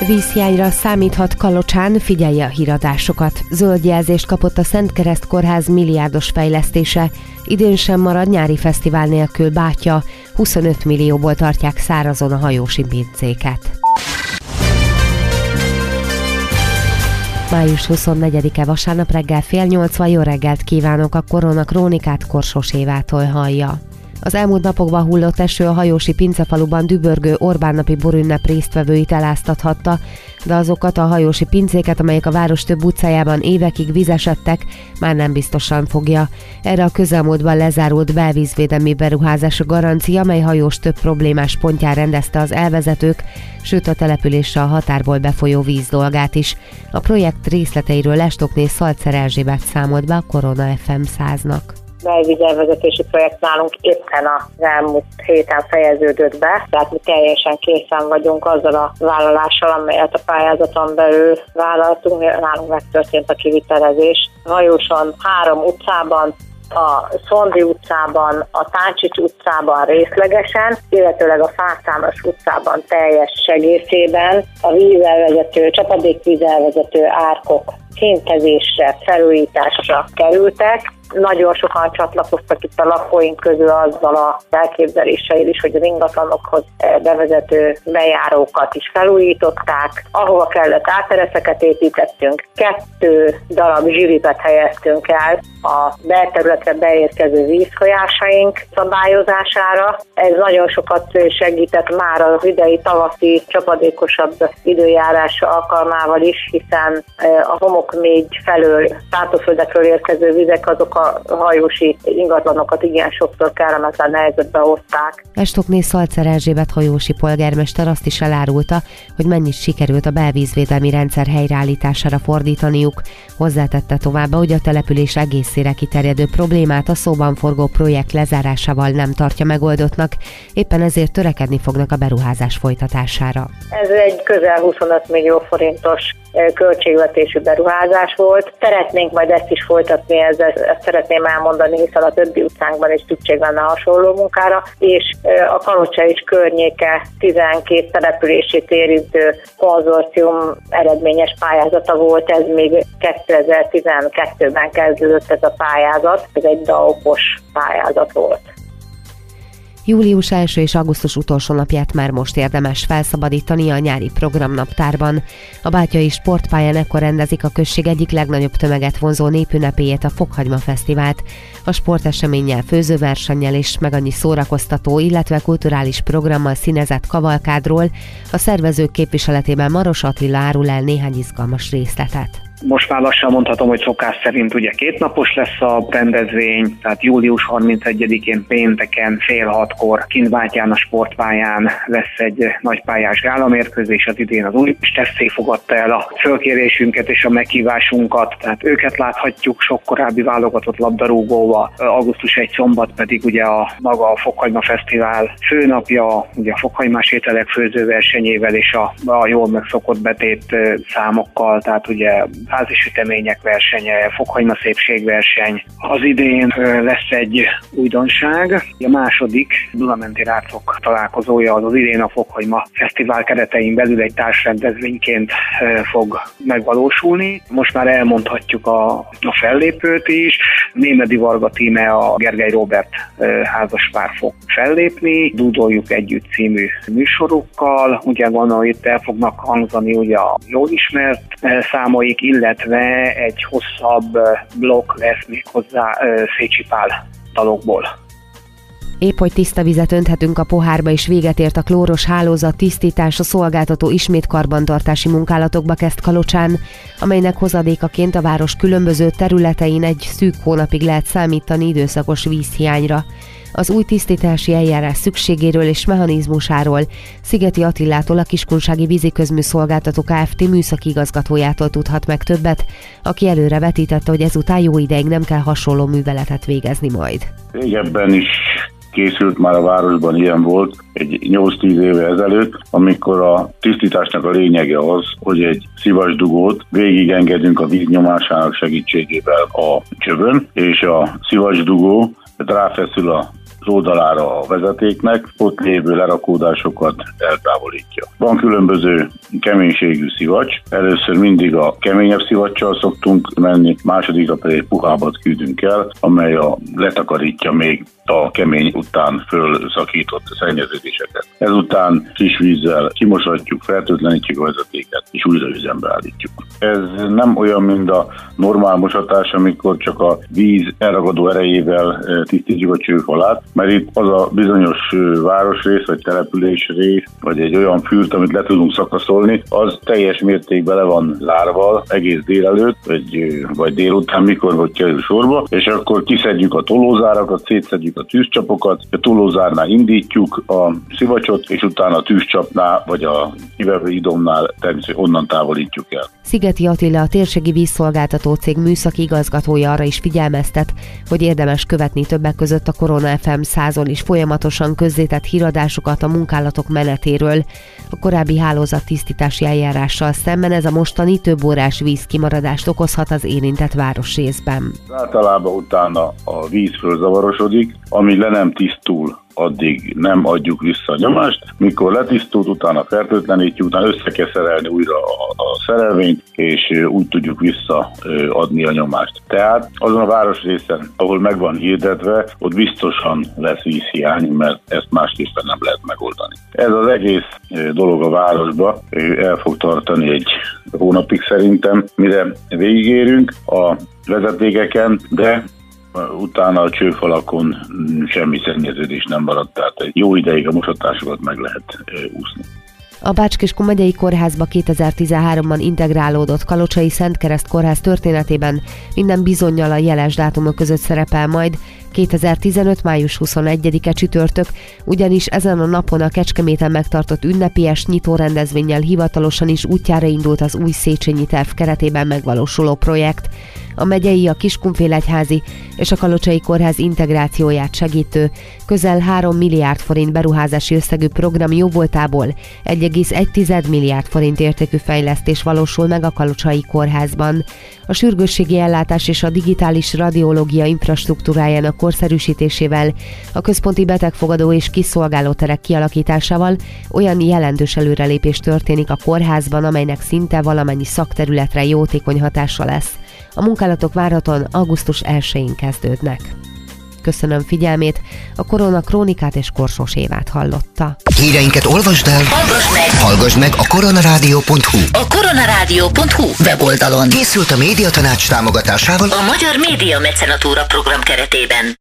Vízhiányra számíthat Kalocsán, figyelje a híradásokat. Zöld jelzést kapott a Szent Kereszt Kórház milliárdos fejlesztése. Idén sem marad nyári fesztivál nélkül bátya, 25 millióból tartják szárazon a hajósi pincéket. Május 24-e vasárnap reggel 7:30 jó reggelt kívánok, a Korona Krónikát Korsos Évától hallja. Az elmúlt napokban hullott eső a hajósi pincefaluban dübörgő Orbán-napi borünnep résztvevőit eláztathatta, de azokat a hajósi pincéket, amelyek a város több utcájában évekig vizesedtek, már nem biztosan fogja. Erre a közelmúltban lezárult belvízvédelmi beruházás a garancia, mely hajós több problémás pontján rendezte az elvezetők, sőt a településre a határból befolyó víz dolgát is. A projekt részleteiről Lestokné Szalcer Erzsébet számolt be a Korona FM 100-nak. Belvízelvezetési projekt nálunk éppen az elmúlt héten fejeződött be, tehát mi teljesen készen vagyunk azzal a vállalással, amelyet a pályázaton belül vállaltunk, nálunk megtörtént a kivitelezés. Hajóson 3 utcában, a Szondi utcában, a Táncsics utcában részlegesen, illetőleg a Fászános utcában teljes egészében a vízelvezető, csapadékvízelvezető árkok szintezésre, felújításra kerültek. Nagyon sokan csatlakoztak itt a lakóink közül azzal a elképzeléssel is, hogy az ingatlanokhoz bevezető bejárókat is felújították. Ahova kellett áttereszeket építettünk, 2 darab zsiripet helyeztünk el a belterületre beérkező vízfolyásaink szabályozására. Ez nagyon sokat segített már az idei tavaszi csapadékosabb időjárás alkalmával is, hiszen a homokmégy felől, szántoföldekről érkező vizek azok a hajósi ingatlanokat igen sokszor kellemetlen helyzetbe hozták. Lestokné Szalcer Erzsébet hajósi polgármester azt is elárulta, hogy mennyit sikerült a belvízvédelmi rendszer helyreállítására fordítaniuk. Hozzátette továbbá, hogy a település egészére kiterjedő problémát a szóban forgó projekt lezárásával nem tartja megoldottnak, éppen ezért törekedni fognak a beruházás folytatására. Ez egy közel 25 millió forintos költségvetésű beruházás volt. Szeretnénk majd ezt is folytatni, ezt szeretném elmondani, hiszen a többi utcánkban is szükség lenne hasonló munkára, és a Kalocsa és környéke 12 települését érintő konzorcium eredményes pályázata volt, ez még 2012-ben kezdődött ez a pályázat, ez egy DAOP-os pályázat volt. Július 1. és augusztus utolsó napját már most érdemes felszabadítani a nyári programnaptárban. A Bátyai Sportpályán ekkor rendezik a község egyik legnagyobb tömeget vonzó népünnepéjét, a Fokhagyma Fesztivált. A sporteseménnyel, főzőversennyel és meg annyi szórakoztató, illetve kulturális programmal színezett kavalkádról a szervezők képviseletében Maros Attila árul el néhány izgalmas részletet. Most már lassan mondhatom, hogy szokás szerint ugye 2 napos lesz a rendezvény, tehát július 31-én pénteken fél 6-kor kint Bátyán a sportpályán lesz egy nagypályás gálamérkőzés. Az idén az Újpest FC fogadta el a fölkérésünket és a meghívásunkat, tehát őket láthatjuk sok korábbi válogatott labdarúgóval. Augusztus 1 szombat pedig ugye a maga a Fokhagyma Fesztivál főnapja, ugye a fokhagymás ételek főzőversenyével és a jól megszokott betét számokkal, tehát ugye házi sütemények versenye, fokhagyma szépségverseny. Az idén lesz egy újdonság. A második Dunamenti Rácok találkozója az idén a Fokhagyma Fesztivál keretein belül egy társrendezvényként fog megvalósulni. Most már elmondhatjuk a fellépőt is. Némedi Varga tíme, a Gergely Róbert házaspár fog fellépni. Dúdoljuk együtt című műsorukkal. Ugye gondolom, itt el fognak hangzani ugye a jól ismert számaik, illetve egy hosszabb blokk lesz még hozzá Szécsi Pál dalokból. Épp hogy tiszta vizet önthetünk a pohárba, és véget ért a klóros hálózat tisztítása, szolgáltató ismét karbantartási munkálatokba kezd Kalocsán, amelynek hozadékaként a város különböző területein egy szűk hónapig lehet számítani időszakos vízhiányra. Az új tisztítási eljárás szükségéről és mechanizmusáról Szigeti Attilától, a Kiskunsági Víziközműszolgáltató Kft. Műszaki igazgatójától tudhat meg többet, aki előre vetítette, hogy ezután jó ideig nem kell hasonló műveletet végezni majd. Régebben is készült már a városban, ilyen volt egy 8-10 éve ezelőtt, amikor a tisztításnak a lényege az, hogy egy szivacsdugót végigengedünk a víz nyomásának segítségével a csövön, és a szivacsdugó ráfeszül a az oldalára a vezetéknek, ott lévő lerakódásokat eltávolítja. Van különböző keménységű szivacs, először mindig a keményebb szivaccsal szoktunk menni, másodikra pedig puhábbat küldünk el, amely letakarítja még a kemény után fölszakított szennyeződéseket. Ezután friss vízzel kimosatjuk, fertőtlenítjük a vezetéket, és újra üzembe állítjuk. Ez nem olyan, mint a normál mosatás, amikor csak a víz elragadó erejével tisztítjuk a csőfalát, mert itt az a bizonyos városrész, vagy településrész, vagy egy olyan fürt, amit le tudunk szakaszolni, az teljes mértékben le van zárva egész délelőtt, vagy délután, mikor kerül sorba, és akkor kiszedjük a tolózárakat, szétszedjük a tűzcsapokat, a tolózárnál indítjuk a szivacsot, és utána a tűzcsapnál, vagy a kivevő idomnál természetesen onnan távolítjuk el. Szigeti Attila, a térségi vízszolgáltató cég műszaki igazgatója arra is figyelmeztet, hogy érdemes követni többek között a Korona FM 100-on is folyamatosan közzétett híradásokat a munkálatok menetéről. A korábbi hálózattisztítási eljárással szemben ez a mostani több órás vízkimaradást okozhat az érintett városrészben. Általában utána a víz fölzavarosodik, amíg le nem tisztul, addig nem adjuk vissza a nyomást. Mikor letisztult, utána fertőtlenítjük, utána össze kell szerelni újra a szerelvényt, és úgy tudjuk visszaadni a nyomást. Tehát azon a városrészen, ahol meg van hirdetve, ott biztosan lesz vízhiány, mert ezt másképpen nem lehet megoldani. Ez az egész dolog a városba el fog tartani egy hónapig szerintem, mire végigérünk a vezetékeken, de utána a csőfalakon semmi szennyeződés nem maradt, tehát egy jó ideig a mosatásokat meg lehet úszni. A Bács-Kiskun megyei kórházba 2013-ban integrálódott Kalocsai Szentkereszt kórház történetében minden bizonnyal a jeles dátumok között szerepel majd 2015. május 21-e csütörtök, ugyanis ezen a napon a Kecskeméten megtartott ünnepies nyitórendezvénnyel hivatalosan is útjára indult az új Széchenyi terv keretében megvalósuló projekt. A megyei, a Kiskunfélegyházi és a Kalocsai Kórház integrációját segítő, közel 3 milliárd forint beruházási összegű program jóvoltából 1,1 milliárd forint értékű fejlesztés valósul meg a Kalocsai Kórházban. A sürgősségi ellátás és a digitális radiológia infrastruktúrájának korszerűsítésével, a központi betegfogadó és kiszolgáló terek kialakításával olyan jelentős előrelépés történik a kórházban, amelynek szinte valamennyi szakterületre jótékony hatása lesz. A munkálatok várhatóan augusztus 1-én kezdődnek. Köszönöm figyelmét, a Korona Krónikát és Korsós Évát hallotta. Híreinket olvasd el, hallgass meg a koronarádió.hu. A koronarádió.hu weboldalon. Készült a Médiatanács támogatásával a Magyar Média Mecenatúra program keretében.